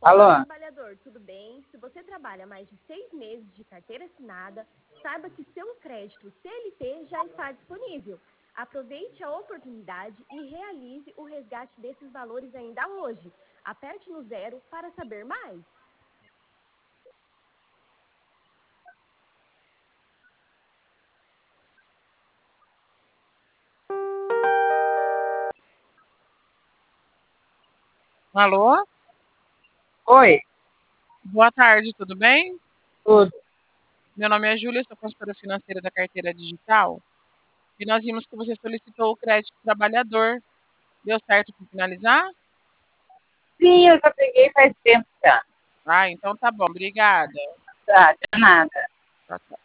Alô? Olá, trabalhador, tudo bem? Se você trabalha mais de 6 meses de carteira assinada, saiba que seu crédito CLT já está disponível. Aproveite a oportunidade e realize o resgate desses valores ainda hoje. Aperte no 0 para saber mais. Alô? Oi, Boa tarde, tudo bem? tudo. Meu nome é Júlia, sou consultora financeira da Carteira Digital e nós vimos que você solicitou o crédito trabalhador. Deu certo para finalizar? Sim, eu já peguei faz tempo já. Ah, então tá bom, obrigada. Tá, de nada. Tchau, tchau.